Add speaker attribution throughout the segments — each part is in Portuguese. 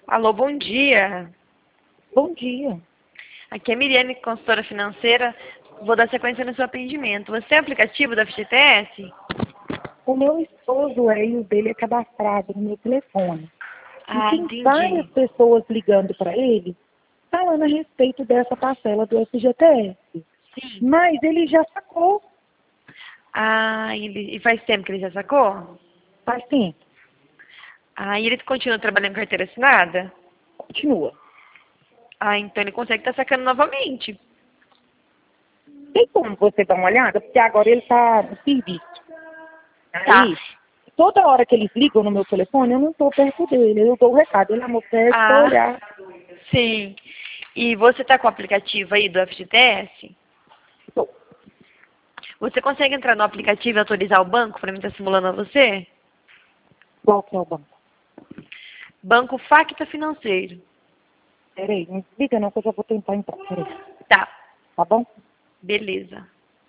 Speaker 1: Alô, bom dia.
Speaker 2: Bom dia.
Speaker 1: Aqui é a Miriane, consultora financeira. Vou dar sequência no seu atendimento. Você é aplicativo da FGTS?
Speaker 2: O meu esposo e o dele é cadastrado no meu telefone. E
Speaker 1: Ah,
Speaker 2: tem várias
Speaker 1: entendi.
Speaker 2: pessoas ligando para ele falando a respeito dessa parcela do FGTS.
Speaker 1: Sim.
Speaker 2: Mas ele já sacou,
Speaker 1: Ah, e faz tempo que ele já sacou?
Speaker 2: faz tempo.
Speaker 1: Ah, e ele continua trabalhando com carteira assinada?
Speaker 2: Continua.
Speaker 1: Ah, então ele consegue estar sacando novamente.
Speaker 2: Tem como você dar uma olhada? Porque agora ele está no serviço.
Speaker 1: Tá.
Speaker 2: Aí, toda hora que eles ligam no meu telefone, eu não estou perto dele. Eu dou o recado. Ele, amor, pede para
Speaker 1: Ah,
Speaker 2: olhar.
Speaker 1: sim. E você tá com o aplicativo aí do FGTS?
Speaker 2: Tô.
Speaker 1: Você consegue entrar no aplicativo e autorizar o banco para mim estar simulando a você?
Speaker 2: Qual que é o banco?
Speaker 1: Banco Facta Financeiro.
Speaker 2: Peraí, não desliga não, que eu já vou tentar entrar. Peraí.
Speaker 1: Tá,
Speaker 2: Tá bom?
Speaker 1: beleza.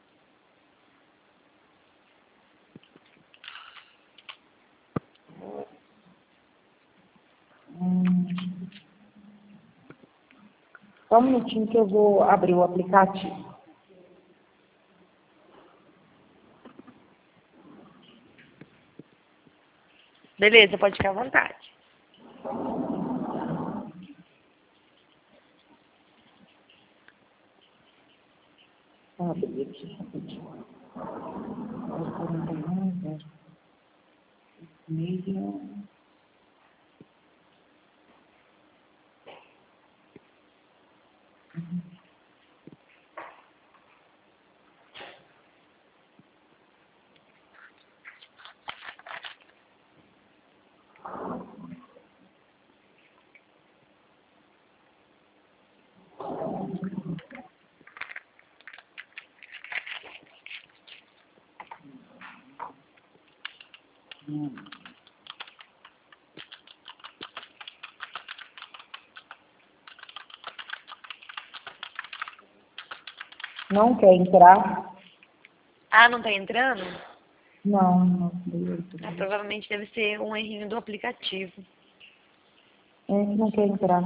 Speaker 2: Só um minutinho que eu vou abrir o aplicativo.
Speaker 1: Beleza, pode ficar à vontade.
Speaker 2: Ah, beleza, deixa eu rapidinho. 41, 06. Não quer entrar?
Speaker 1: Ah, não tá entrando?
Speaker 2: Não, não. Beleza.
Speaker 1: Ah, provavelmente deve ser um errinho do aplicativo.
Speaker 2: Não quer entrar.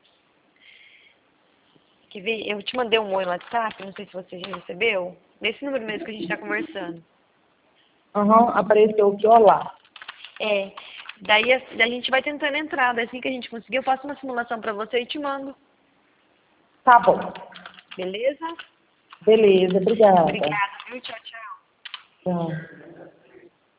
Speaker 1: Quer ver? Eu te mandei um oi no WhatsApp, não sei se você já recebeu. Nesse número mesmo que a gente tá conversando.
Speaker 2: Aham, apareceu aqui, ó lá.
Speaker 1: É. Daí a gente vai tentando entrar. Daí assim que a gente conseguir, eu faço uma simulação pra você e te mando.
Speaker 2: Tá bom.
Speaker 1: Beleza?
Speaker 2: Beleza, obrigada.
Speaker 1: Obrigada, viu? Tchau, tchau.
Speaker 2: Tchau.